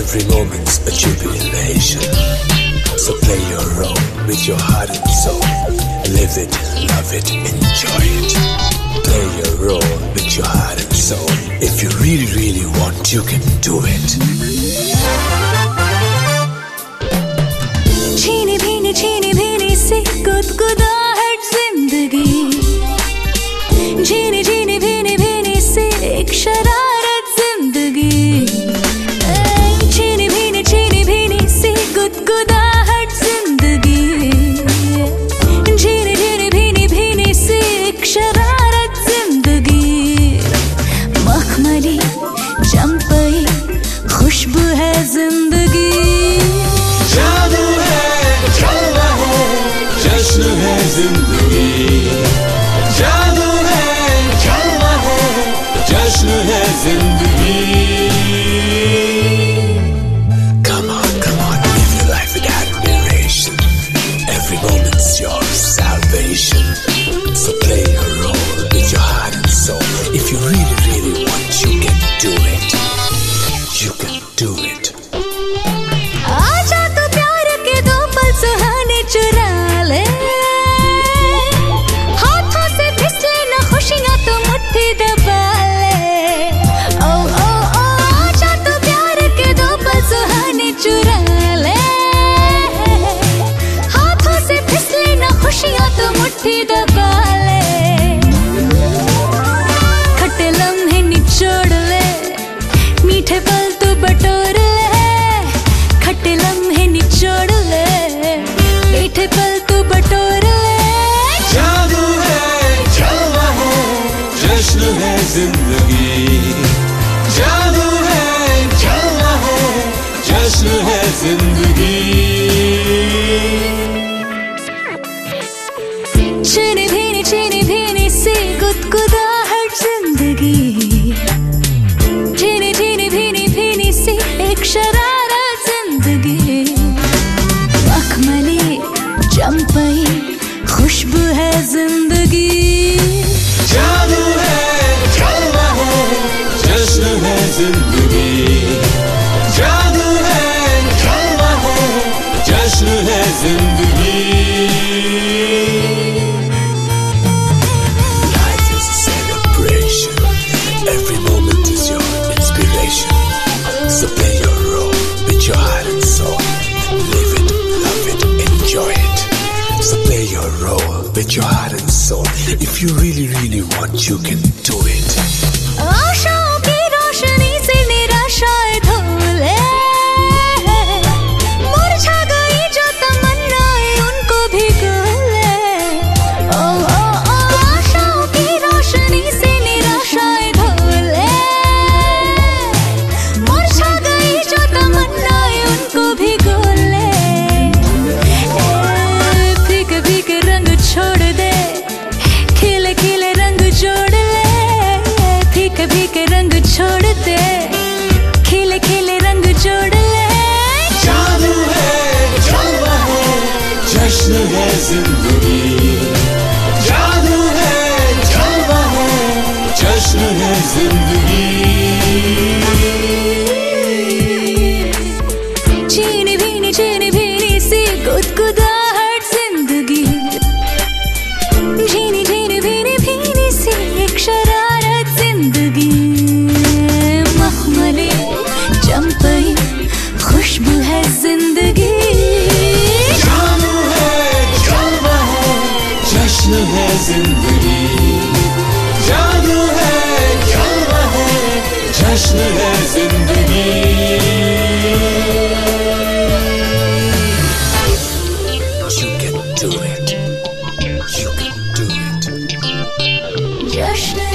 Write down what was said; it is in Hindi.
Every moment's a jubilation. So play your role with your heart and soul. Live it, love it, enjoy it. Play your role with your heart and soul. If you really, really want, you can do it. छीनी भीनी से गुदगुदाहट जिंदगी, झीनी झीनी भीनी भीनी से एक शरारत जिंदगी, छीनी भीनी से गुदगुदाहट जिंदगी, झीनी झीनी भीनी भीनी से एक शरारत जिंदगी, मखमली चंपई खुशबू है जिंदगी, जादू है, जलवा है, जश्न है जिंदगी, जादू है, जलवा है, जश्न है जिंदगी. Come on, live your life with admiration. Every moment's your salvation. So play your role with your heart and soul. If you really, really want, you can do it. You can do it. आजा तो प्यार के दो पल सुहाने चुरा ले, हाथों से फिसले न खुशियां तो मुट्ठी दबा ले. ओ ओ ओ आजा तो प्यार के दो पल सुहाने चुरा ले, हाथों से फिसले न खुशियां तो मुट्ठी दबा ले. खट्टे लम्हे निचोड़ ले, मीठे पल तो बटोर ले, खट्टे लम्हे निचोड़ ले, मीठे पल तो बटोर ले. जादू है, जलवा है, जश्न है जिंदगी, जादू है, जलवा है, जश्न है जिंदगी. छीनी भीनी से गुदगुदाहट जिंदगी, झीनी भीनी भीनी से एक शरारत जिंदगी, मखमली चंपई खुशबू है जिंदगी, जादू है, जलवा है, जश्न है जिंदगी, जादू है, जलवा है, जश्न है जिंदगी. Life is a celebration. Every moment is your inspiration. So play your role with your heart and soul. Live it, love it, enjoy it. So play your role with your heart and soul. If you really, really want, you can do it. आशाओं की रोशनी से निराशाएं धो ले, मुरझा गई जो तमन्नाएं उनको भिगो ले. ओ ओ ओ आशाओं की रोशनी से निराशाएं धो ले, मुरझा गई जो तमन्नाएं उनको भिगो ले. फीके फीके रंग छोड़ दे, खिले खिले रंग जोड़ ले, फीके फीके रंग छोड़ दे, खिले खिले रंग जोड़ ले. जादू है, जलवा है, जश्न है जिंदगी, जादू है, जलवा है, जश्न है जिंदगी. छीनी भीनी से गुदगुदाहट जिंदगी, झीनी झीनी भीनी से एक शरारत जिंदगी, मखमली चंपई खुशबू है जिंदगी, जादू है, जलवा है, जश्न है जिंदगी, जादू है, जलवा है, जश्न है जिंदगी. You can do it. You can do it. जश्न